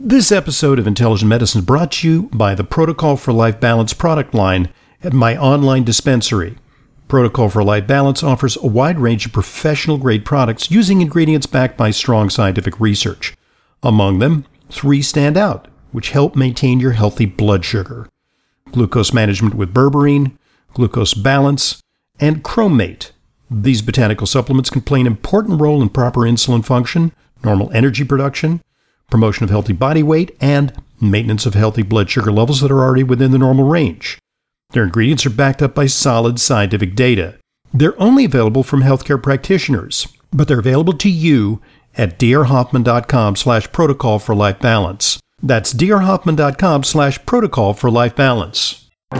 This episode of Intelligent Medicine is brought to you by the Protocol for Life Balance product line at my online dispensary. Protocol for Life Balance offers a wide range of professional-grade products using ingredients backed by strong scientific research. Among them, 3 stand out, which help maintain your healthy blood sugar: glucose management with berberine, glucose balance, and chromate. These botanical supplements can play an important role in proper insulin function, normal energy production, promotion of healthy body weight, and maintenance of healthy blood sugar levels that are already within the normal range. Their ingredients are backed up by solid scientific data. They're only available from healthcare practitioners, but they're available to you at drhoffman.com/protocol for life balance. That's drhoffman.com/protocol for life balance.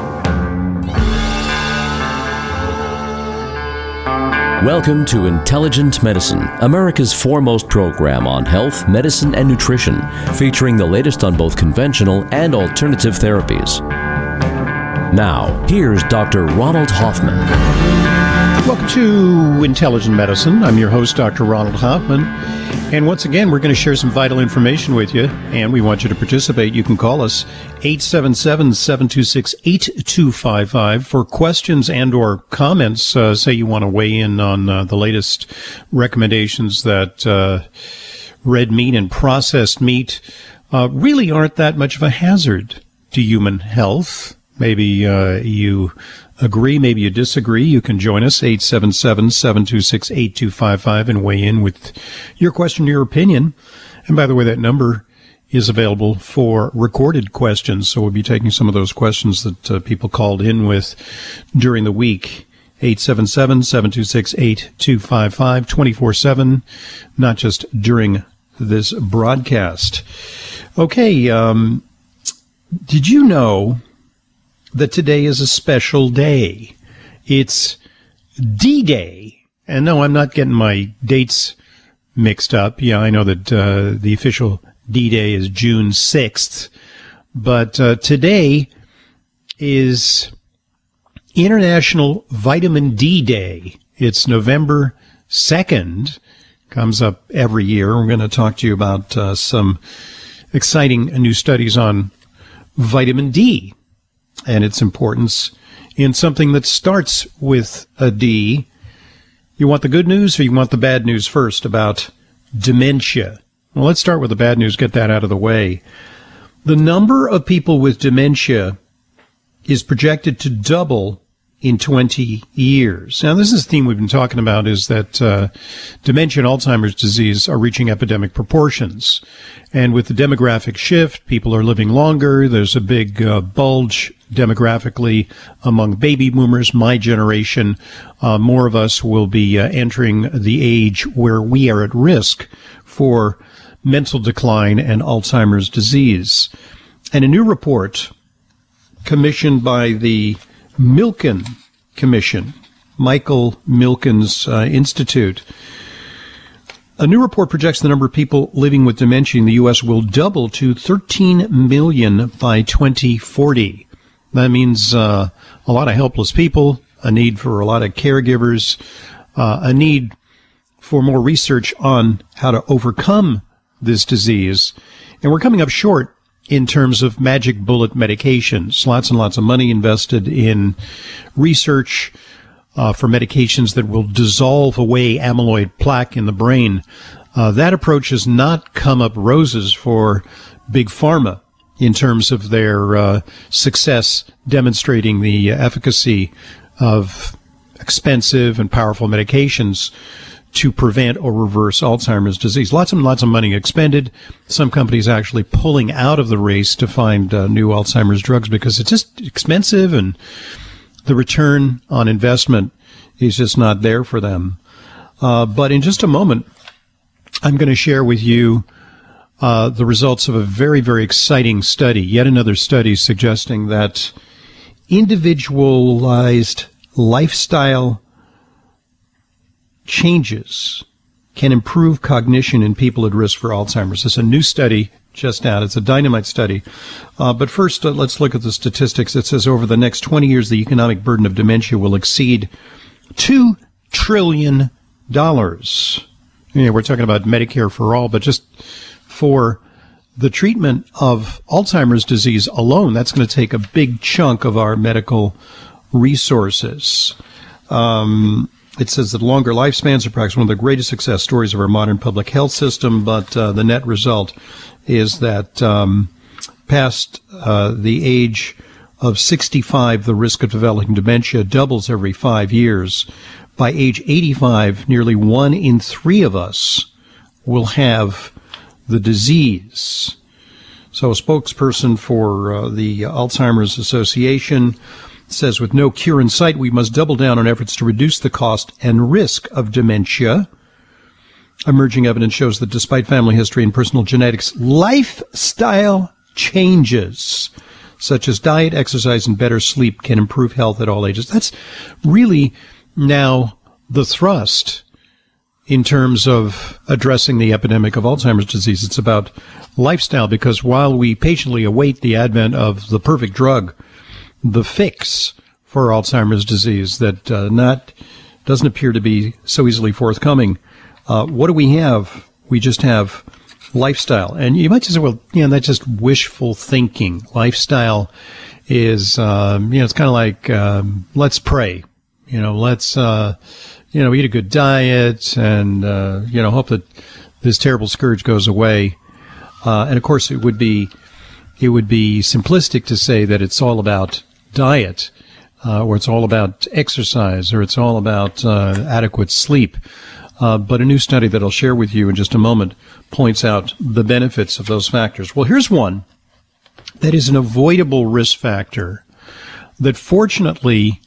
Welcome to Intelligent Medicine, America's foremost program on health, medicine, and nutrition, featuring the latest on both conventional and alternative therapies. Now, here's Dr. Ronald Hoffman. Welcome to Intelligent Medicine. I'm your host, Dr. Ronald Hoffman. And once again, we're going to share some vital information with you, and we want you to participate. You can call us 877-726-8255 for questions and or comments. Say you want to weigh in on the latest recommendations that red meat and processed meat really aren't that much of a hazard to human health. Maybe you agree, maybe you disagree. You can join us, 877-726-8255, and weigh in with your question, your opinion. And by the way, that number is available for recorded questions, so we'll be taking some of those questions that people called in with during the week. 877-726-8255, 24/7, not just during this broadcast. Okay, did you know that today is a special day? It's D-Day. And no, I'm not getting my dates mixed up. Yeah, I know that the official D-Day is June 6th. But today is International Vitamin D Day. It's November 2nd. Comes up every year. We're going to talk to you about some exciting new studies on vitamin D and its importance in something that starts with a D. You want the good news or you want the bad news first about dementia? Well, let's start with the bad news, get that out of the way. The number of people with dementia is projected to double in 20 years. Now, this is the theme we've been talking about, is that dementia and Alzheimer's disease are reaching epidemic proportions. And with the demographic shift, people are living longer. There's a big bulge demographically among baby boomers, my generation. More of us will be entering the age where we are at risk for mental decline and Alzheimer's disease. And a new report commissioned by the Milken Commission, Michael Milken's Institute. A new report projects the number of people living with dementia in the U.S. will double to 13 million by 2040. That means a lot of helpless people, a need for a lot of caregivers, a need for more research on how to overcome this disease. And we're coming up short in terms of magic bullet medications. Lots and lots of money invested in research for medications that will dissolve away amyloid plaque in the brain. That approach has not come up roses for Big Pharma in terms of their success demonstrating the efficacy of expensive and powerful medications to prevent or reverse Alzheimer's disease. Lots and lots of money expended. Some companies actually pulling out of the race to find new Alzheimer's drugs because it's just expensive and the return on investment is just not there for them. But in just a moment, I'm going to share with you the results of a very, very exciting study, yet another study suggesting that individualized lifestyle changes can improve cognition in people at risk for Alzheimer's. It's a new study just out. It's a dynamite study. But first, let's look at the statistics. It says over the next 20 years, the economic burden of dementia will exceed $2 trillion. Yeah, we're talking about Medicare for all, but just for the treatment of Alzheimer's disease alone, that's going to take a big chunk of our medical resources. It says that longer lifespans are perhaps one of the greatest success stories of our modern public health system, but the net result is that past the age of 65, the risk of developing dementia doubles every 5 years. By age 85, nearly 1 in 3 of us will have the disease. So a spokesperson for the Alzheimer's Association says, with no cure in sight, we must double down on efforts to reduce the cost and risk of dementia. Emerging evidence shows that despite family history and personal genetics, lifestyle changes, such as diet, exercise, and better sleep, can improve health at all ages. That's really now the thrust in terms of addressing the epidemic of Alzheimer's disease. It's about lifestyle, because while we patiently await the advent of the perfect drug, the fix for Alzheimer's disease that doesn't appear to be so easily forthcoming, what do we have? We just have lifestyle. And you might just say, well, that's just wishful thinking. Lifestyle is, it's kind of like, let's pray, let's, eat a good diet and, hope that this terrible scourge goes away. And of course it would be simplistic to say that it's all about diet, or it's all about exercise, or it's all about adequate sleep. But a new study that I'll share with you in just a moment points out the benefits of those factors. Well, here's one that is an avoidable risk factor that fortunately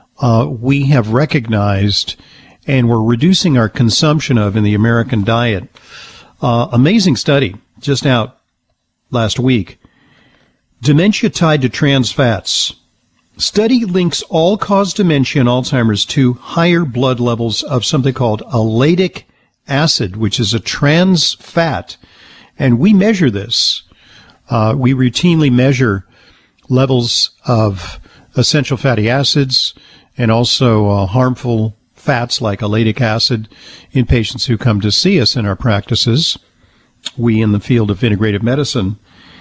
we have recognized and we're reducing our consumption of in the American diet. Amazing study just out last week. Dementia tied to trans fats. Study links all-cause dementia and Alzheimer's to higher blood levels of something called oleic acid, which is a trans fat. And we measure this. We routinely measure levels of essential fatty acids and also harmful fats like oleic acid in patients who come to see us in our practices, we in the field of integrative medicine.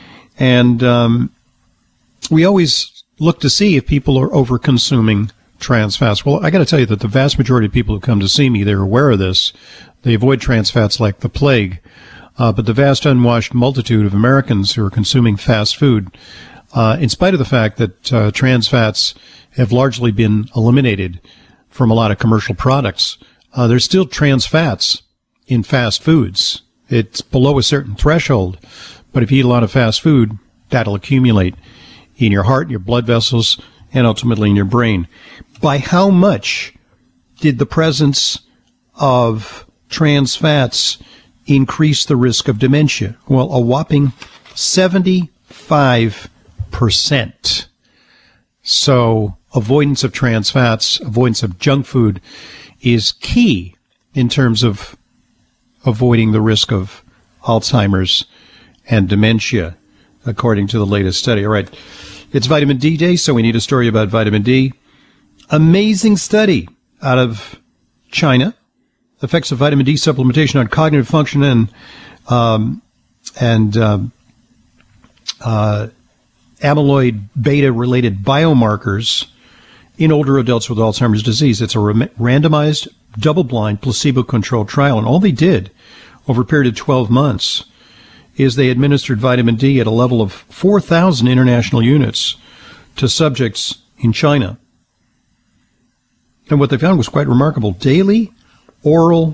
And we always look to see if people are over-consuming trans fats. Well, I got to tell you that the vast majority of people who come to see me, they're aware of this. They avoid trans fats like the plague. But the vast unwashed multitude of Americans who are consuming fast food, in spite of the fact that trans fats have largely been eliminated from a lot of commercial products, there's still trans fats in fast foods. It's below a certain threshold, but if you eat a lot of fast food, that'll accumulate in your heart, your blood vessels, and ultimately in your brain. By how much did the presence of trans fats increase the risk of dementia? Well, a whopping 75%. So avoidance of trans fats, avoidance of junk food is key in terms of avoiding the risk of Alzheimer's and dementia, according to the latest study. All right. It's Vitamin D Day, so we need a story about vitamin D. Amazing study out of China. Effects of vitamin D supplementation on cognitive function and amyloid beta-related biomarkers in older adults with Alzheimer's disease. It's a randomized, double-blind, placebo-controlled trial, and all they did over a period of 12 months is they administered vitamin D at a level of 4,000 international units to subjects in China. And what they found was quite remarkable. Daily oral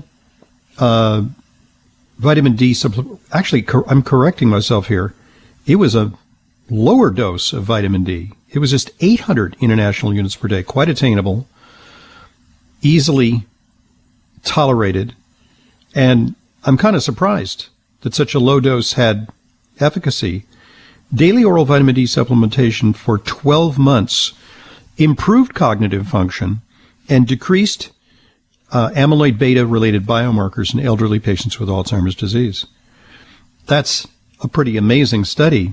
vitamin D supplement. Actually, I'm correcting myself here. It was a lower dose of vitamin D. It was just 800 international units per day. Quite attainable, easily tolerated, and I'm kind of surprised that such a low dose had efficacy. Daily oral vitamin D supplementation for 12 months improved cognitive function and decreased amyloid beta-related biomarkers in elderly patients with Alzheimer's disease. That's a pretty amazing study.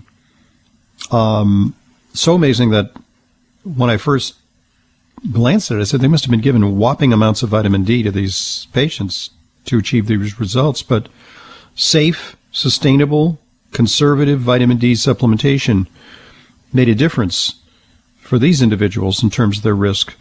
So amazing that when I first glanced at it, I said they must have been given whopping amounts of vitamin D to these patients to achieve these results. But safe, sustainable, conservative vitamin D supplementation made a difference for these individuals in terms of their risk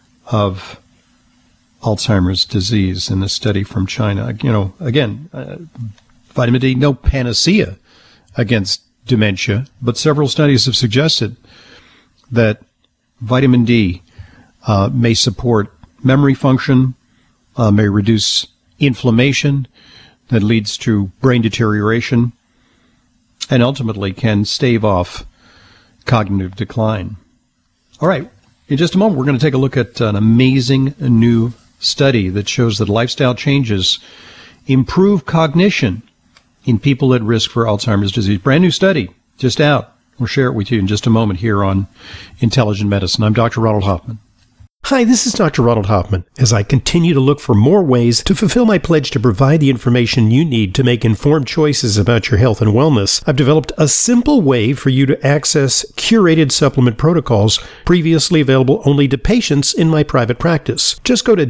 of Alzheimer's disease in this study from China. Again, vitamin D, no panacea against dementia, but several studies have suggested that vitamin D may support memory function, may reduce inflammation that leads to brain deterioration, and ultimately can stave off cognitive decline. All right, in just a moment, we're going to take a look at an amazing new study that shows that lifestyle changes improve cognition in people at risk for Alzheimer's disease. Brand new study, just out. We'll share it with you in just a moment here on Intelligent Medicine. I'm Dr. Ronald Hoffman. Hi, this is Dr. Ronald Hoffman. As I continue to look for more ways to fulfill my pledge to provide the information you need to make informed choices about your health and wellness, I've developed a simple way for you to access curated supplement protocols previously available only to patients in my private practice. Just go to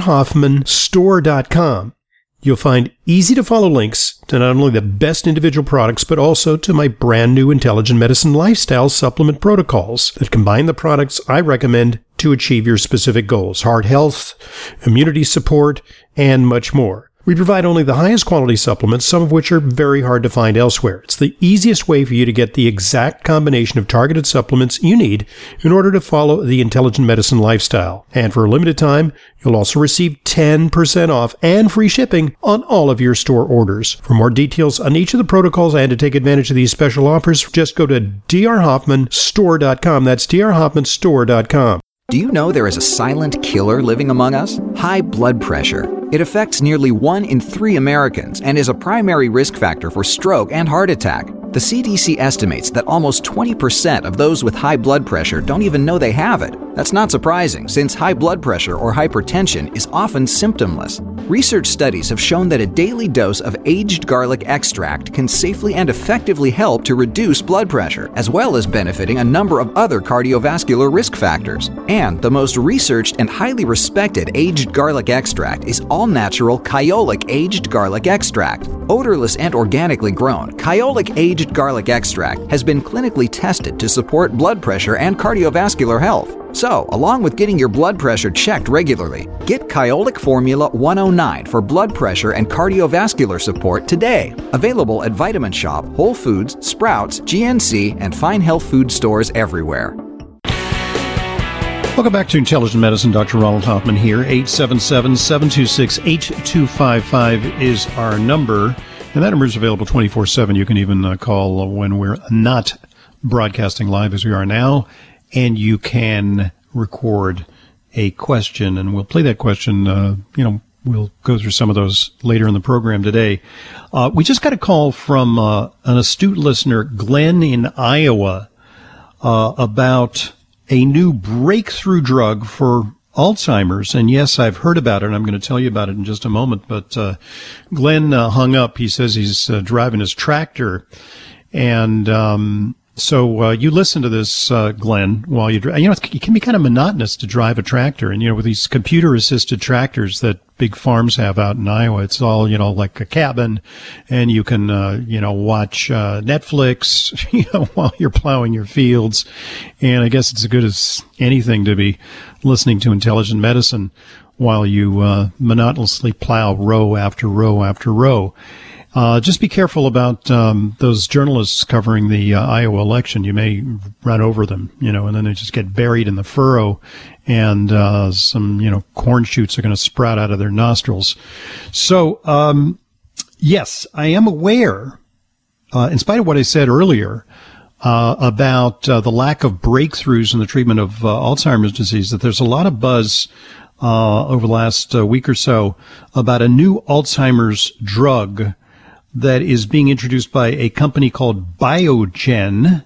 drhoffmanstore.com. You'll find easy-to-follow links to not only the best individual products, but also to my brand new Intelligent Medicine Lifestyle Supplement protocols that combine the products I recommend to achieve your specific goals: heart health, immunity support, and much more. We provide only the highest quality supplements, some of which are very hard to find elsewhere. It's the easiest way for you to get the exact combination of targeted supplements you need in order to follow the Intelligent Medicine lifestyle. And for a limited time, you'll also receive 10% off and free shipping on all of your store orders. For more details on each of the protocols and to take advantage of these special offers, just go to drhoffmanstore.com. That's drhoffmanstore.com. Do you know there is a silent killer living among us? High blood pressure. It affects nearly 1 in 3 Americans and is a primary risk factor for stroke and heart attack. The CDC estimates that almost 20% of those with high blood pressure don't even know they have it. That's not surprising, since high blood pressure or hypertension is often symptomless. Research studies have shown that a daily dose of aged garlic extract can safely and effectively help to reduce blood pressure, as well as benefiting a number of other cardiovascular risk factors. And the most researched and highly respected aged garlic extract is all-natural Kyolic aged garlic extract. Odorless and organically grown, Kyolic aged garlic extract has been clinically tested to support blood pressure and cardiovascular health. So, along with getting your blood pressure checked regularly, get Kyolic Formula 109 for blood pressure and cardiovascular support today. Available at Vitamin Shop, Whole Foods, Sprouts, GNC, and fine health food stores everywhere. Welcome back to Intelligent Medicine. Dr. Ronald Hoffman here. 877-726-8255 is our number. And that number is available 24/7. You can even call when we're not broadcasting live as we are now. And you can record a question, and we'll play that question. We'll go through some of those later in the program today. We just got a call from an astute listener, Glenn in Iowa, about a new breakthrough drug for Alzheimer's. And yes, I've heard about it, and I'm going to tell you about it in just a moment. But Glenn hung up. He says he's driving his tractor, and so you listen to this, Glenn, while you drive. It can be kind of monotonous to drive a tractor. And, with these computer-assisted tractors that big farms have out in Iowa, it's all, like a cabin. And you can, watch Netflix, while you're plowing your fields. And I guess it's as good as anything to be listening to Intelligent Medicine while you monotonously plow row after row after row. Just be careful about those journalists covering the Iowa election. You may run over them, and then they just get buried in the furrow, and some, corn shoots are going to sprout out of their nostrils. So, yes, I am aware, in spite of what I said earlier, about the lack of breakthroughs in the treatment of Alzheimer's disease, that there's a lot of buzz over the last week or so about a new Alzheimer's drug that is being introduced by a company called Biogen.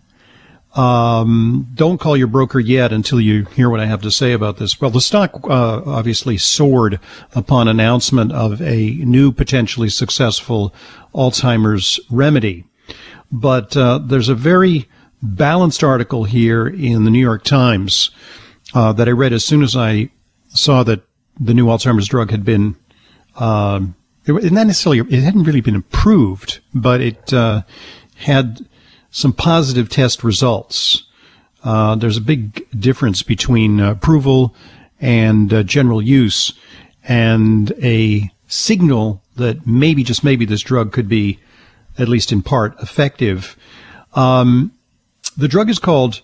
Don't call your broker yet until you hear what I have to say about this. Well, the stock obviously soared upon announcement of a new potentially successful Alzheimer's remedy. But there's a very balanced article here in the New York Times that I read as soon as I saw that the new Alzheimer's drug had been it hadn't really been approved, but it had some positive test results. There's a big difference between approval and general use, and a signal that maybe, just maybe, this drug could be, at least in part, effective. The drug is called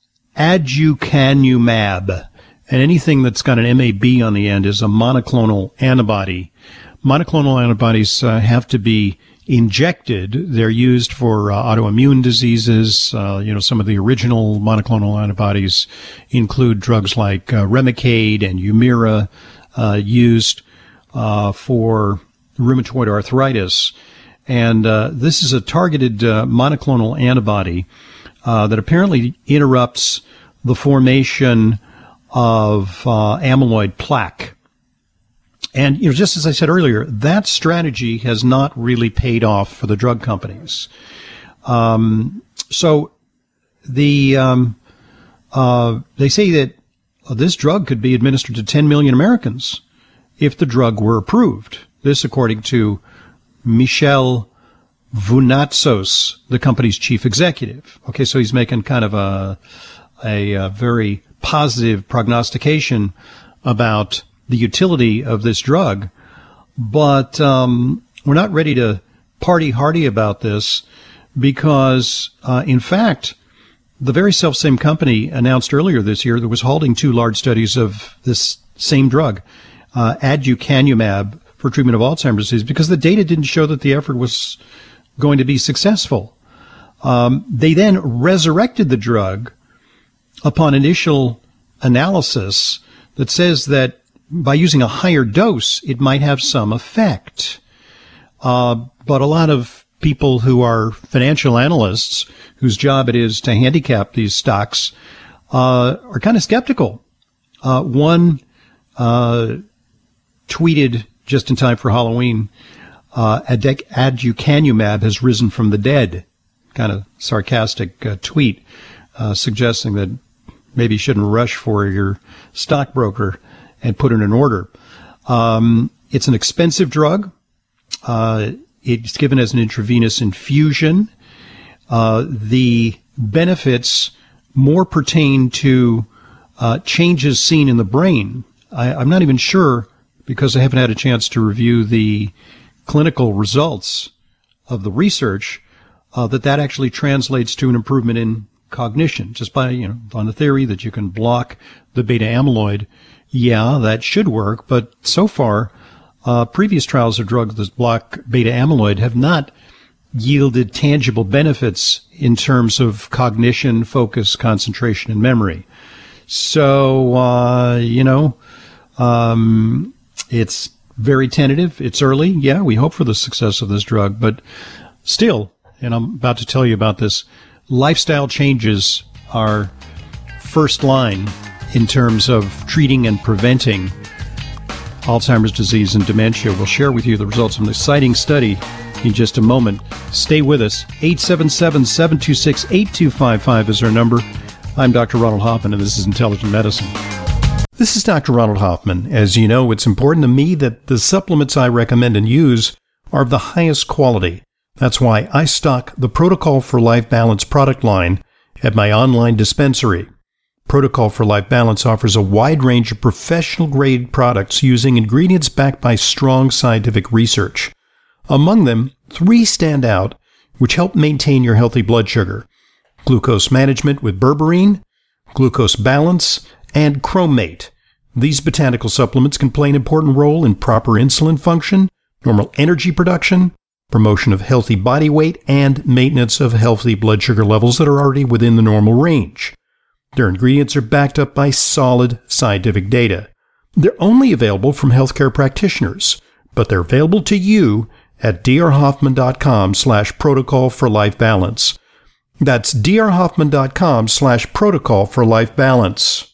aducanumab, and anything that's got an MAB on the end is a monoclonal antibody. Monoclonal antibodies have to be injected. They're used for autoimmune diseases. Some of the original monoclonal antibodies include drugs like Remicade and Humira, used for rheumatoid arthritis. And this is a targeted monoclonal antibody that apparently interrupts the formation of amyloid plaque. And, just as I said earlier, that strategy has not really paid off for the drug companies. So they say that this drug could be administered to 10 million Americans if the drug were approved. This, according to Michel Vounatsos, the company's chief executive. Okay, so he's making kind of a very positive prognostication about the utility of this drug, but we're not ready to party hardy about this because, in fact, the very self-same company announced earlier this year that was halting 2 large studies of this same drug, aducanumab, for treatment of Alzheimer's disease, because the data didn't show that the effort was going to be successful. They then resurrected the drug upon initial analysis that says that by using a higher dose, it might have some effect. But a lot of people who are financial analysts, whose job it is to handicap these stocks, are kind of skeptical. One tweeted just in time for Halloween, aducanumab has risen from the dead. Kind of sarcastic tweet, suggesting that maybe you shouldn't rush for your stockbroker and put in an order. It's an expensive drug. It's given as an intravenous infusion. The benefits more pertain to changes seen in the brain. I'm not even sure, because I haven't had a chance to review the clinical results of the research, that actually translates to an improvement in cognition, just by, on the theory that you can block the beta amyloid. Yeah, that should work, but so far, previous trials of drugs that block beta amyloid have not yielded tangible benefits in terms of cognition, focus, concentration, and memory. So, it's very tentative. It's early. Yeah, we hope for the success of this drug, but still, and I'm about to tell you about this, lifestyle changes are first line in terms of treating and preventing Alzheimer's disease and dementia. We'll share with you the results of an exciting study in just a moment. Stay with us. 877-726-8255 is our number. I'm Dr. Ronald Hoffman, and this is Intelligent Medicine. This is Dr. Ronald Hoffman. As you know, it's important to me that the supplements I recommend and use are of the highest quality. That's why I stock the Protocol for Life Balance product line at my online dispensary. Protocol for Life Balance offers a wide range of professional-grade products using ingredients backed by strong scientific research. Among them, 3 stand out, which help maintain your healthy blood sugar: glucose management with berberine, glucose balance, and chromate. These botanical supplements can play an important role in proper insulin function, normal energy production, promotion of healthy body weight, and maintenance of healthy blood sugar levels that are already within the normal range. Their ingredients are backed up by solid scientific data. They're only available from healthcare practitioners, but they're available to you at drhoffman.com/protocol for life balance. That's drhoffman.com/protocol for life balance.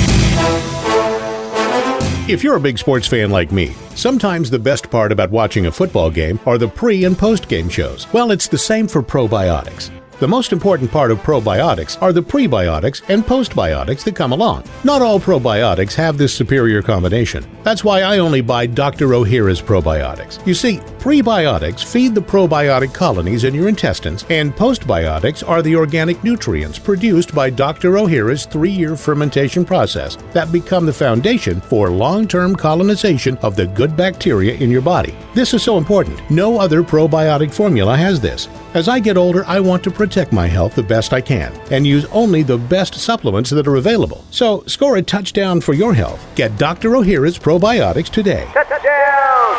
If you're a big sports fan like me, sometimes the best part about watching a football game are the pre- and post-game shows. Well, it's the same for probiotics. The most important part of probiotics are the prebiotics and postbiotics that come along. Not all probiotics have this superior combination. That's why I only buy Dr. Ohhira's probiotics. You see, prebiotics feed the probiotic colonies in your intestines, and postbiotics are the organic nutrients produced by Dr. Ohhira's 3-year fermentation process that become the foundation for long-term colonization of the good bacteria in your body. This is so important. No other probiotic formula has this. As I get older, I want to protect my health the best I can and use only the best supplements that are available. So score a touchdown for your health. Get Dr. Ohhira's probiotics today. Touchdown!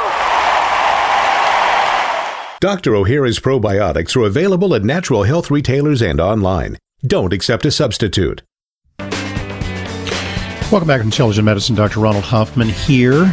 Dr. Ohhira's probiotics are available at natural health retailers and online. Don't accept a substitute. Welcome back to Intelligent Medicine. Dr. Ronald Hoffman here.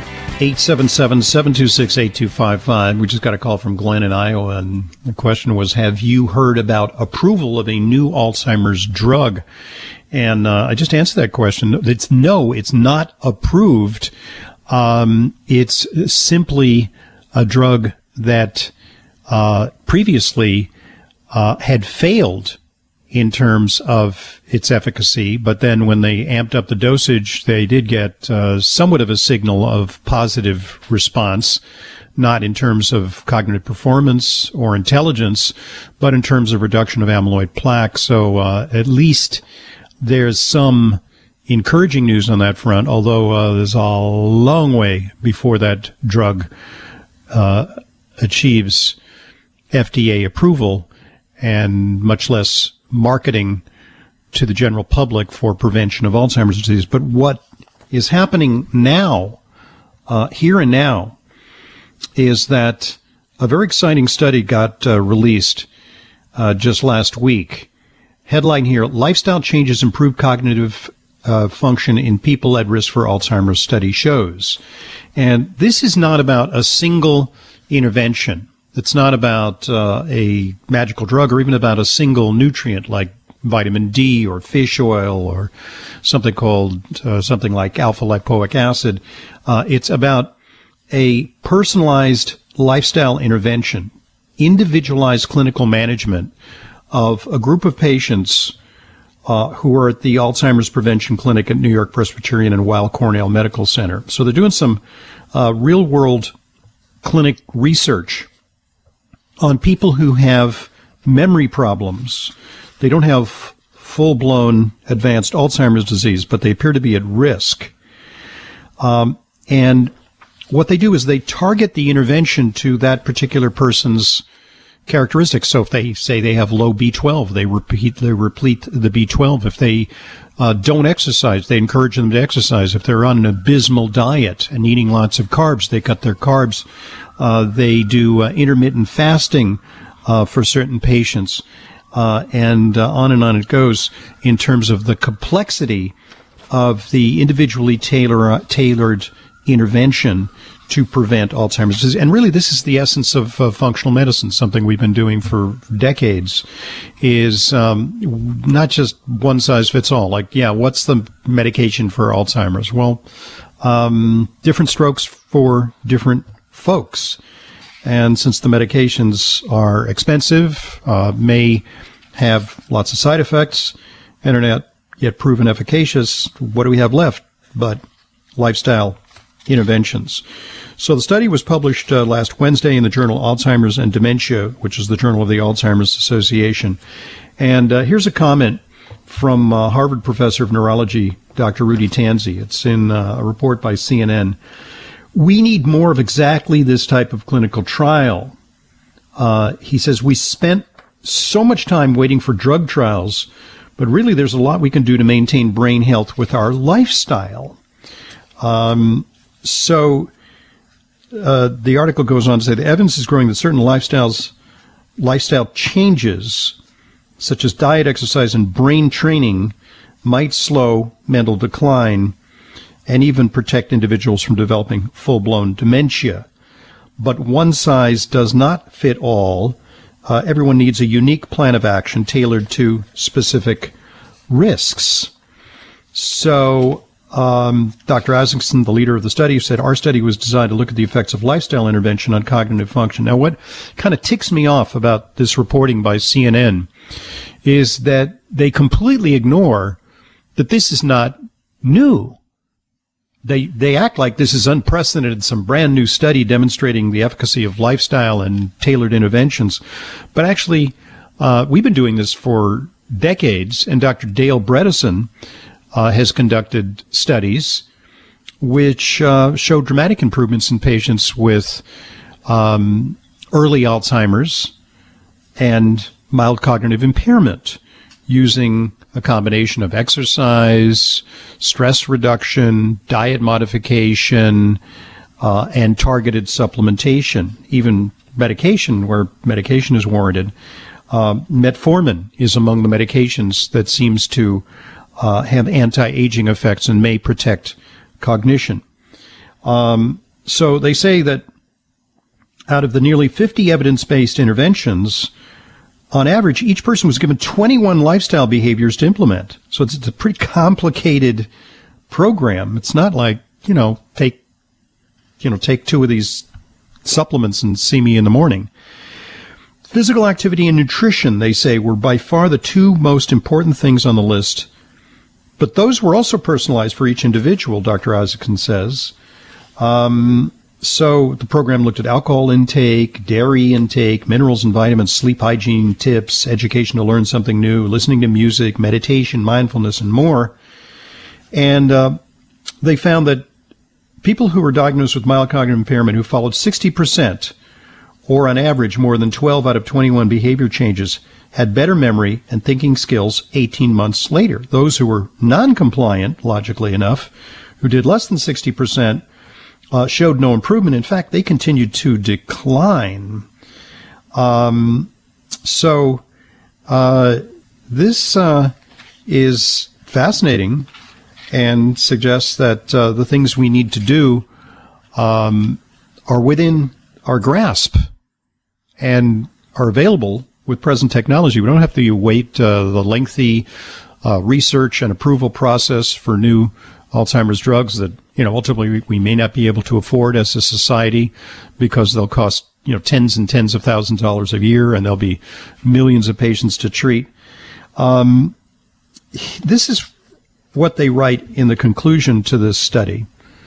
877-726-8255. We just got a call from Glenn in Iowa, and the question was, have you heard about approval of a new Alzheimer's drug? And I just answered that question. It's no, it's not approved. It's simply a drug that previously had failed in terms of its efficacy, but then when they amped up the dosage, they did get somewhat of a signal of positive response, not in terms of cognitive performance or intelligence, but in terms of reduction of amyloid plaque. So at least there's some encouraging news on that front, although there's a long way before that drug achieves FDA approval, and much less marketing to the general public for prevention of Alzheimer's disease. But what is happening now, here and now, is that a very exciting study got released just last week. Headline here: Lifestyle changes improve cognitive function in people at risk for Alzheimer's, study shows. And this is not about a single intervention. It's not about a magical drug or even about a single nutrient like vitamin D or fish oil or something called something like alpha lipoic acid. It's about a personalized lifestyle intervention, individualized clinical management of a group of patients who are at the Alzheimer's Prevention Clinic at New York Presbyterian and Weill Cornell Medical Center. So they're doing some real-world clinic research on people who have memory problems. They don't have full-blown advanced Alzheimer's disease, but they appear to be at risk. And what they do is they target the intervention to that particular person's characteristics. So if they say they have low B12, they replete the B12. If they don't exercise, they encourage them to exercise. If they're on an abysmal diet and eating lots of carbs, they cut their carbs. They do intermittent fasting for certain patients, and on it goes in terms of the complexity of the individually tailored intervention to prevent Alzheimer's disease. And really, this is the essence of functional medicine, something we've been doing for decades, is not just one size fits all. Like, yeah, what's the medication for Alzheimer's? Well, different strokes for different folks. And since the medications are expensive, may have lots of side effects, and are not yet proven efficacious, what do we have left but lifestyle interventions? So the study was published last Wednesday in the journal Alzheimer's and Dementia, which is the journal of the Alzheimer's Association. And here's a comment from Harvard professor of neurology, Dr. Rudy Tanzi. It's in a report by CNN. We need more of exactly this type of clinical trial. He says, we spent so much time waiting for drug trials, but really there's a lot we can do to maintain brain health with our lifestyle. So the article goes on to say the evidence is growing that certain lifestyle changes, such as diet, exercise, and brain training, might slow mental decline and even protect individuals from developing full-blown dementia. But one size does not fit all. Everyone needs a unique plan of action tailored to specific risks. So Dr. Isaacson, the leader of the study, said, our study was designed to look at the effects of lifestyle intervention on cognitive function. Now, what kind of ticks me off about this reporting by CNN is that they completely ignore that this is not new. They act like this is unprecedented, some brand new study demonstrating the efficacy of lifestyle and tailored interventions. But actually, we've been doing this for decades, and Dr. Dale Bredesen has conducted studies which show dramatic improvements in patients with early Alzheimer's and mild cognitive impairment using a combination of exercise, stress reduction, diet modification, and targeted supplementation, even medication where medication is warranted. Metformin is among the medications that seems to have anti-aging effects and may protect cognition. So they say that out of the nearly 50 evidence-based interventions, on average, each person was given 21 lifestyle behaviors to implement. So it's a pretty complicated program. It's not like, take 2 of these supplements and see me in the morning. Physical activity and nutrition, they say, were by far the 2 most important things on the list. But those were also personalized for each individual, Dr. Isaacson says. So the program looked at alcohol intake, dairy intake, minerals and vitamins, sleep hygiene tips, education to learn something new, listening to music, meditation, mindfulness, and more. And they found that people who were diagnosed with mild cognitive impairment who followed 60%, or on average more than 12 out of 21 behavior changes, had better memory and thinking skills 18 months later. Those who were non-compliant, logically enough, who did less than 60%, showed no improvement. In fact, they continued to decline. This is fascinating and suggests that the things we need to do are within our grasp and are available with present technology. We don't have to wait the lengthy research and approval process for new Alzheimer's drugs that, ultimately we may not be able to afford as a society because they'll cost, tens and tens of thousands of dollars a year, and there'll be millions of patients to treat. This is what they write in the conclusion to this study.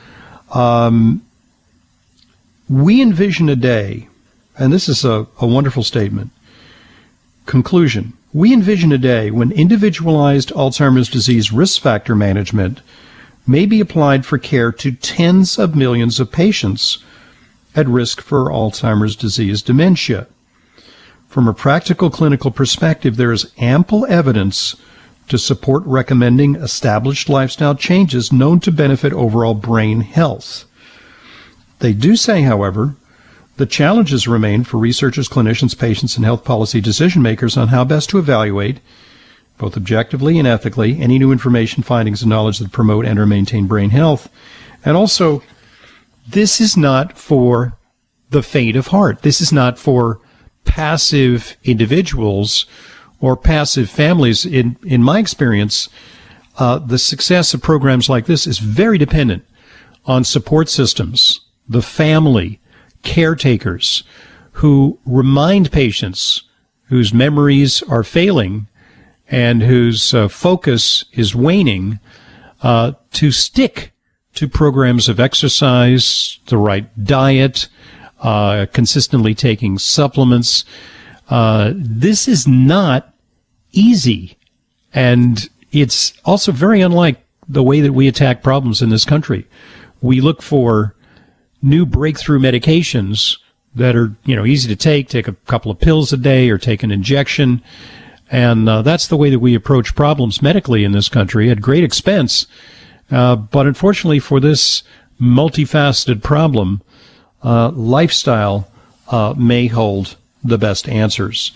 We envision a day, and this is a wonderful statement. Conclusion. We envision a day when individualized Alzheimer's disease risk factor management may be applied for care to tens of millions of patients at risk for Alzheimer's disease dementia. From a practical clinical perspective, there is ample evidence to support recommending established lifestyle changes known to benefit overall brain health. They do say, however, the challenges remain for researchers, clinicians, patients, and health policy decision makers on how best to evaluate, both objectively and ethically, any new information, findings, and knowledge that promote and or maintain brain health. And also, this is not for the faint of heart. This is not for passive individuals or passive families. In my experience, the success of programs like this is very dependent on support systems, the family, caretakers who remind patients whose memories are failing and whose focus is waning to stick to programs of exercise, the right diet, consistently taking supplements. This is not easy, and it's also very unlike the way that we attack problems in this country. We look for new breakthrough medications that are, easy to take a couple of pills a day or take an injection. And that's the way that we approach problems medically in this country at great expense. But unfortunately for this multifaceted problem, lifestyle may hold the best answers.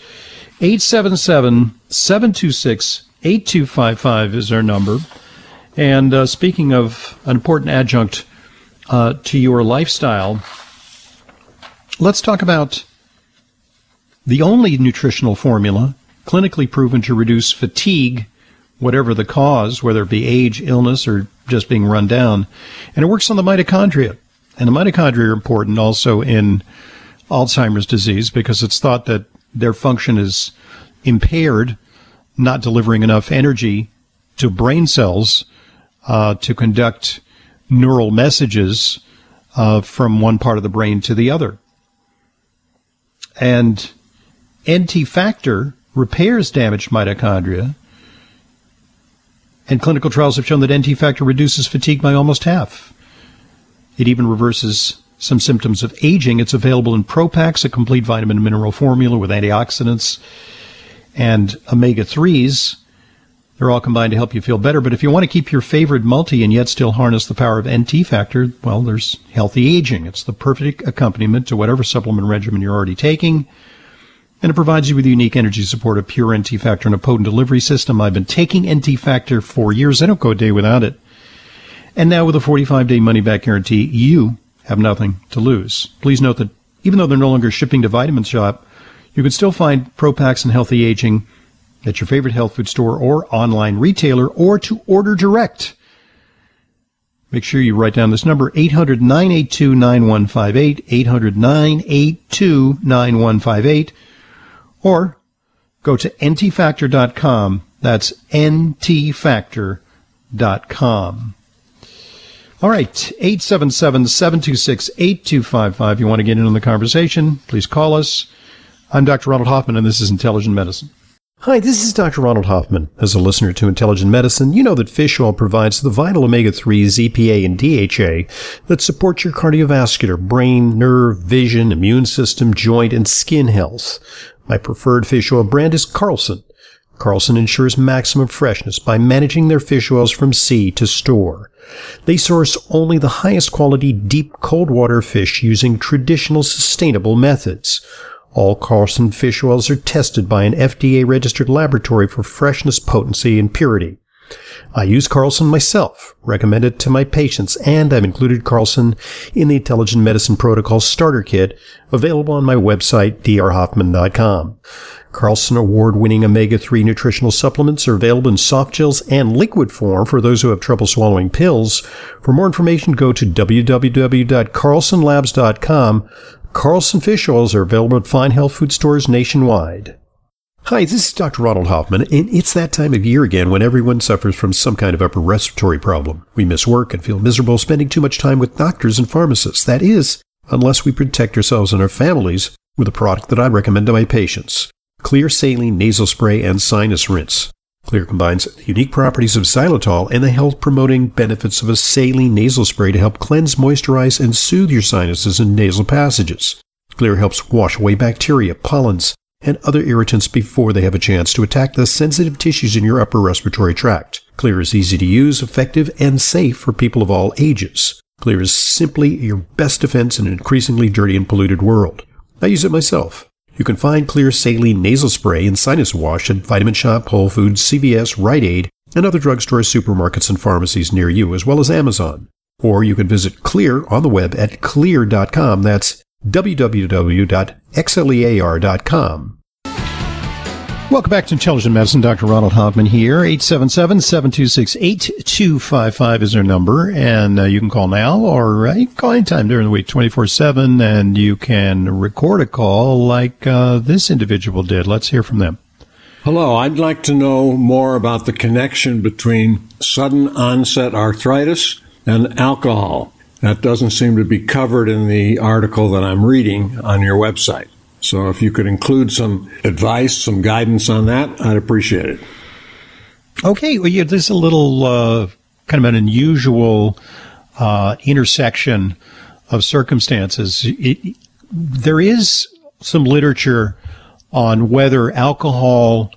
877-726-8255 is our number. And speaking of an important adjunct to your lifestyle, let's talk about the only nutritional formula clinically proven to reduce fatigue whatever the cause, whether it be age, illness, or just being run down. And it works on the mitochondria. And the mitochondria are important also in Alzheimer's disease because it's thought that their function is impaired, not delivering enough energy to brain cells to conduct neural messages from one part of the brain to the other. And NT factor repairs damaged mitochondria, and clinical trials have shown that NT factor reduces fatigue by almost half. It even reverses some symptoms of aging. It's available in Pro-Paks, a complete vitamin and mineral formula with antioxidants and omega-3s. They're all combined to help you feel better. But if you want to keep your favorite multi and yet still harness the power of NT factor, well, there's healthy aging. It's the perfect accompaniment to whatever supplement regimen you're already taking. And it provides you with unique energy support of pure NT factor and a potent delivery system. I've been taking NT factor for years. I don't go a day without it. And now with a 45-day money-back guarantee, you have nothing to lose. Please note that even though they're no longer shipping to Vitamin Shop, you can still find Pro-Paks and Healthy Aging at your favorite health food store or online retailer, or to order direct. Make sure you write down this number, 800-982-9158, 800-982-9158, or go to ntfactor.com. That's ntfactor.com. All right, 877-726-8255. You want to get in on the conversation, please call us. I'm Dr. Ronald Hoffman, and this is Intelligent Medicine. Hi, this is Dr. Ronald Hoffman. As a listener to Intelligent Medicine, you know that fish oil provides the vital omega-3s, EPA, and DHA that support your cardiovascular, brain, nerve, vision, immune system, joint, and skin health. My preferred fish oil brand is Carlson. Carlson ensures maximum freshness by managing their fish oils from sea to store. They source only the highest quality deep cold water fish using traditional sustainable methods. All Carlson fish oils are tested by an FDA-registered laboratory for freshness, potency, and purity. I use Carlson myself, recommend it to my patients, and I've included Carlson in the Intelligent Medicine Protocol Starter Kit, available on my website, drhoffman.com. Carlson award-winning omega-3 nutritional supplements are available in soft gels and liquid form for those who have trouble swallowing pills. For more information, go to www.carlsonlabs.com. Carlson fish oils are available at fine health food stores nationwide. Hi, this is Dr. Ronald Hoffman, and it's that time of year again when everyone suffers from some kind of upper respiratory problem. We miss work and feel miserable spending too much time with doctors and pharmacists. That is, unless we protect ourselves and our families with a product that I recommend to my patients. Clear Saline Nasal Spray and Sinus Rinse. Clear combines the unique properties of xylitol and the health-promoting benefits of a saline nasal spray to help cleanse, moisturize, and soothe your sinuses and nasal passages. Clear helps wash away bacteria, pollens, and other irritants before they have a chance to attack the sensitive tissues in your upper respiratory tract. Clear is easy to use, effective, and safe for people of all ages. Clear is simply your best defense in an increasingly dirty and polluted world. I use it myself. You can find Clear Saline Nasal Spray and Sinus Wash at Vitamin Shop, Whole Foods, CVS, Rite Aid, and other drugstores, supermarkets, and pharmacies near you, as well as Amazon. Or you can visit Clear on the web at Clear.com. That's www.xlear.com. Welcome back to Intelligent Medicine. Dr. Ronald Hoffman here. 877-726-8255 is our number, and you can call now, or you can call anytime during the week, 24/7, and you can record a call like this individual did. Let's hear from them. Hello, I'd like to know more about the connection between sudden onset arthritis and alcohol. That doesn't seem to be covered in the article that I'm reading on your website. So if you could include some advice, some guidance on that, I'd appreciate it. Okay, well, yeah, there's a little kind of an unusual intersection of circumstances. There is some literature on whether alcohol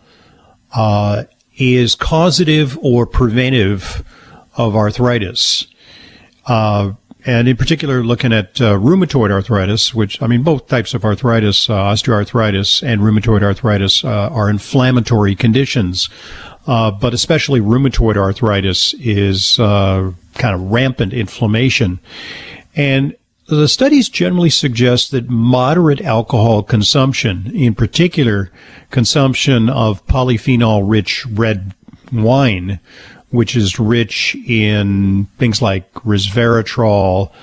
is causative or preventive of arthritis. And in particular, looking at rheumatoid arthritis, which, I mean, both types of arthritis, osteoarthritis and rheumatoid arthritis, are inflammatory conditions. But especially rheumatoid arthritis is kind of rampant inflammation. And the studies generally suggest that moderate alcohol consumption, in particular consumption of polyphenol-rich red wine, which is rich in things like resveratrol,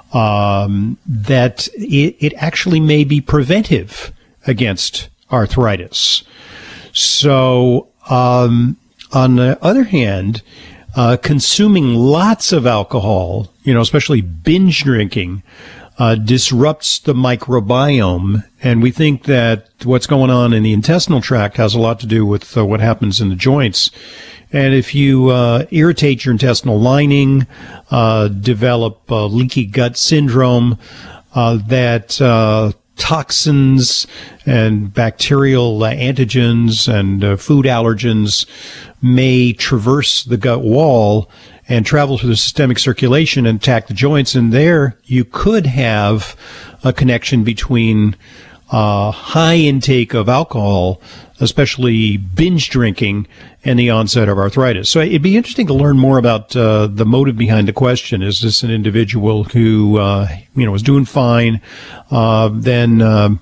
that it actually may be preventive against arthritis. So, on the other hand, consuming lots of alcohol, especially binge drinking, disrupts the microbiome. And we think that what's going on in the intestinal tract has a lot to do with what happens in the joints. And if you irritate your intestinal lining, develop leaky gut syndrome, that toxins and bacterial antigens and food allergens may traverse the gut wall and travel through the systemic circulation and attack the joints. And there you could have a connection between high intake of alcohol, especially binge drinking, and the onset of arthritis. So it'd be interesting to learn more about the motive behind the question. Is this an individual who, was doing fine, then,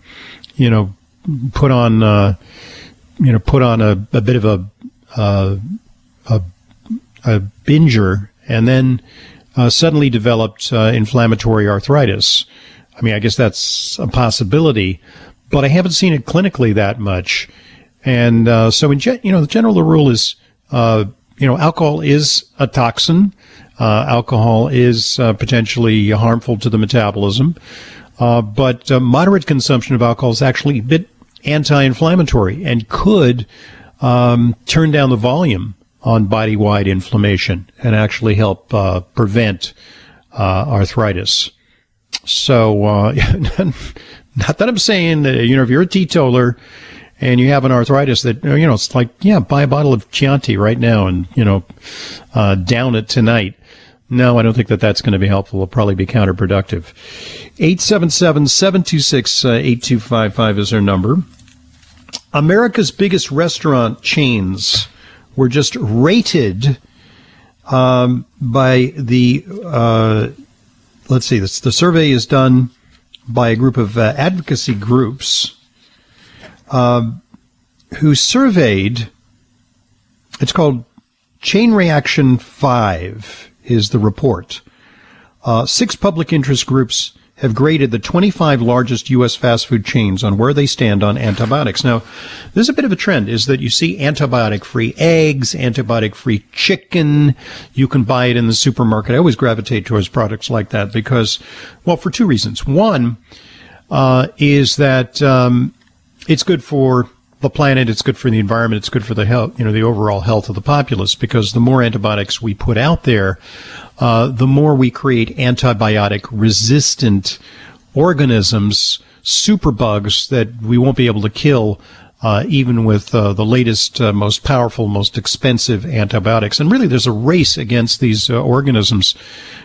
put on a bit of a binger, and then suddenly developed inflammatory arthritis? I mean, I guess that's a possibility, but I haven't seen it clinically that much. And so, the general rule is, alcohol is a toxin. Alcohol is potentially harmful to the metabolism, but moderate consumption of alcohol is actually a bit anti-inflammatory and could turn down the volume on body-wide inflammation and actually help prevent arthritis. So, not that I'm saying that, if you're a teetotaler and you have an arthritis that, it's like, buy a bottle of Chianti right now and, down it tonight. No, I don't think that that's going to be helpful. It'll probably be counterproductive. 877-726-8255 is our number. America's biggest restaurant chains were just rated by the, let's see, the survey is done by a group of advocacy groups who surveyed, it's called Chain Reaction 5 is the report. 6 public interest groups have graded the 25 largest U.S. fast food chains on where they stand on antibiotics. Now, there's a bit of a trend is that you see antibiotic-free eggs, antibiotic-free chicken. You can buy it in the supermarket. I always gravitate towards products like that because, well, for 2 reasons. One is that it's good for the planet, it's good for the environment, it's good for the health, the overall health of the populace, because the more antibiotics we put out there, the more we create antibiotic-resistant organisms, superbugs that we won't be able to kill, even with the latest, most powerful, most expensive antibiotics. And really, there's a race against these organisms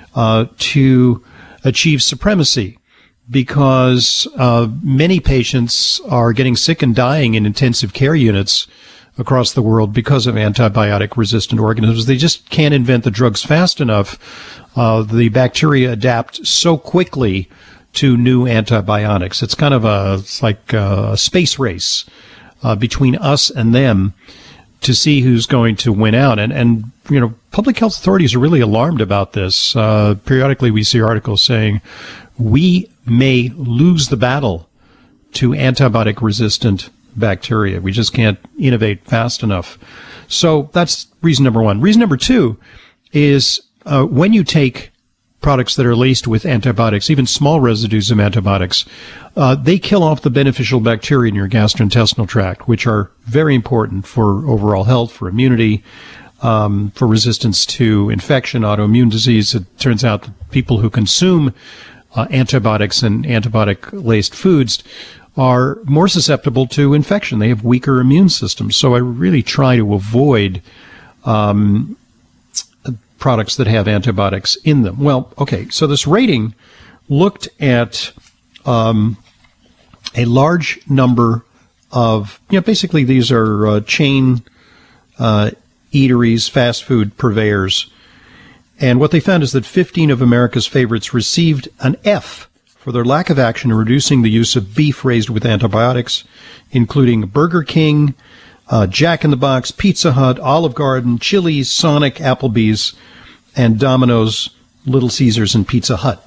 to achieve supremacy, because many patients are getting sick and dying in intensive care units across the world because of antibiotic-resistant organisms. They just can't invent the drugs fast enough. The bacteria adapt so quickly to new antibiotics. It's kind of it's like a space race between us and them to see who's going to win out. And public health authorities are really alarmed about this. Periodically, we see articles saying we may lose the battle to antibiotic-resistant bacteria. We just can't innovate fast enough. So that's reason number one. Reason number two is when you take products that are laced with antibiotics, even small residues of antibiotics, they kill off the beneficial bacteria in your gastrointestinal tract, which are very important for overall health, for immunity, for resistance to infection, autoimmune disease. It turns out that people who consume antibiotics and antibiotic-laced foods are more susceptible to infection. They have weaker immune systems. So I really try to avoid products that have antibiotics in them. Well, okay, so this rating looked at a large number of, basically these are chain eateries, fast food purveyors. And what they found is that 15 of America's favorites received an F for their lack of action in reducing the use of beef raised with antibiotics, including Burger King, Jack in the Box, Pizza Hut, Olive Garden, Chili's, Sonic, Applebee's, and Domino's, Little Caesars, and Pizza Hut.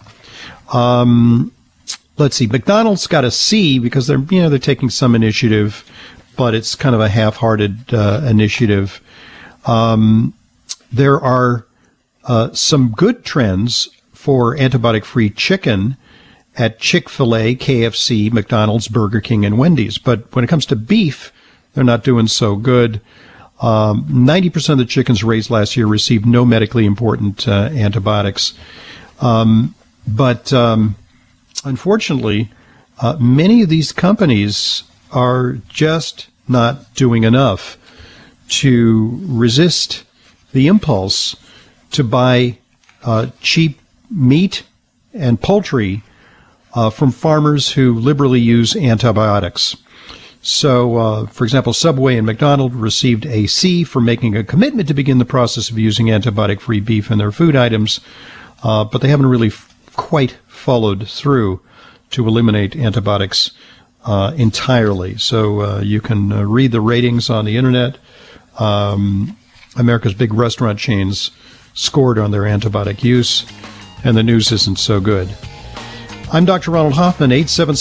Let's see. McDonald's got a C because they're taking some initiative, but it's kind of a half-hearted initiative. There are some good trends for antibiotic-free chicken at Chick-fil-A, KFC, McDonald's, Burger King, and Wendy's. But when it comes to beef, they're not doing so good. 90% of the chickens raised last year received no medically important antibiotics. But unfortunately, many of these companies are just not doing enough to resist the impulse to buy cheap meat and poultry from farmers who liberally use antibiotics. So, for example, Subway and McDonald's received a C for making a commitment to begin the process of using antibiotic-free beef in their food items, but they haven't really quite followed through to eliminate antibiotics entirely. So you can read the ratings on the internet. America's big restaurant chains scored on their antibiotic use, and the news isn't so good. I'm Dr. Ronald Hoffman,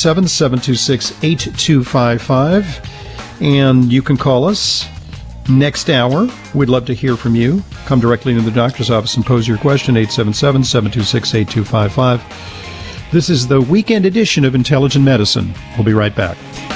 877-726-8255, and you can call us next hour. We'd love to hear from you. Come directly into the doctor's office and pose your question, 877-726-8255. This is the weekend edition of Intelligent Medicine. We'll be right back.